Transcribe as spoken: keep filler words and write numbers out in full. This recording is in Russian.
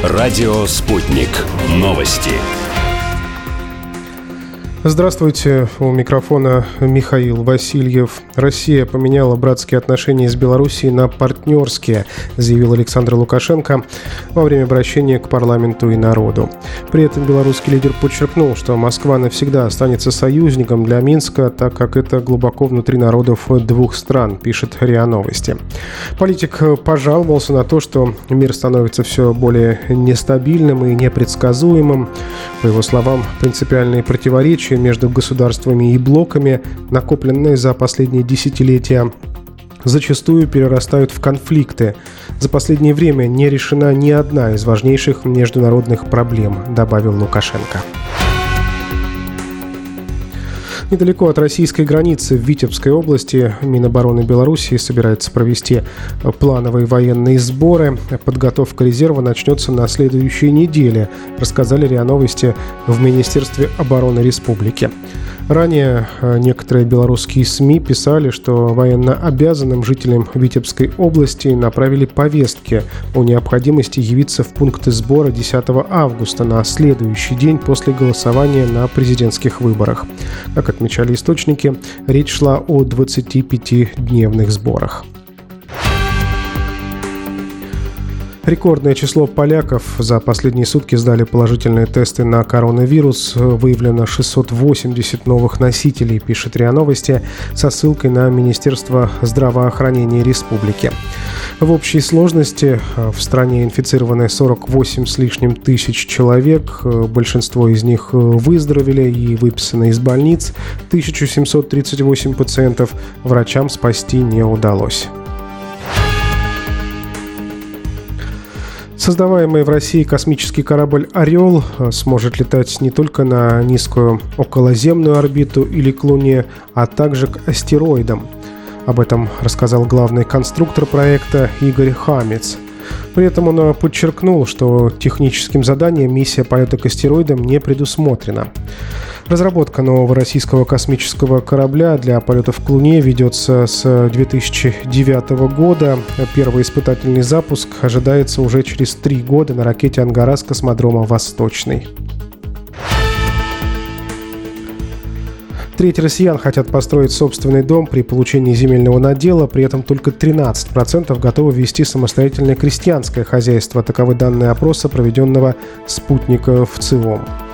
Радио «Спутник». Новости. Здравствуйте, у микрофона Михаил Васильев. Россия поменяла братские отношения с Белоруссией на партнерские, заявил Александр Лукашенко во время обращения к парламенту и народу. При этом белорусский лидер подчеркнул, что Москва навсегда останется союзником для Минска, так как это глубоко внутри народов двух стран, пишет РИА Новости. Политик пожаловался на то, что мир становится все более нестабильным и непредсказуемым. По его словам, принципиальные противоречия между государствами и блоками, накопленные за последние десятилетия, зачастую перерастают в конфликты. За последнее время не решена ни одна из важнейших международных проблем, добавил Лукашенко. Недалеко от российской границы в Витебской области Минобороны Белоруссии собирается провести плановые военные сборы. Подготовка резерва начнется на следующей неделе, рассказали РИА Новости в Министерстве обороны республики. Ранее некоторые белорусские СМИ писали, что военнообязанным жителям Витебской области направили повестки о необходимости явиться в пункты сбора десятого августа, на следующий день после голосования на президентских выборах. Как отмечали источники, речь шла о двадцатипятидневных сборах. Рекордное число поляков за последние сутки сдали положительные тесты на коронавирус. Выявлено шестьсот восемьдесят новых носителей, пишет РИА Новости, со ссылкой на Министерство здравоохранения республики. В общей сложности в стране инфицированы сорок восемь с лишним тысяч человек. Большинство из них выздоровели и выписаны из больниц. тысяча семьсот тридцать восемь пациентов врачам спасти не удалось. Создаваемый в России космический корабль «Орел» сможет летать не только на низкую околоземную орбиту или к Луне, а также к астероидам. Об этом рассказал главный конструктор проекта Игорь Хамец. При этом он подчеркнул, что техническим заданием миссия полета к астероидам не предусмотрена. Разработка нового российского космического корабля для полетов к Луне ведется с две тысячи девятого года. Первый испытательный запуск ожидается уже через три года на ракете «Ангара» с космодрома «Восточный». Треть россиян хотят построить собственный дом при получении земельного надела, при этом только тринадцать процентов готовы вести самостоятельное крестьянское хозяйство. Таковы данные опроса, проведенного «Спутником» в ЦИОМ.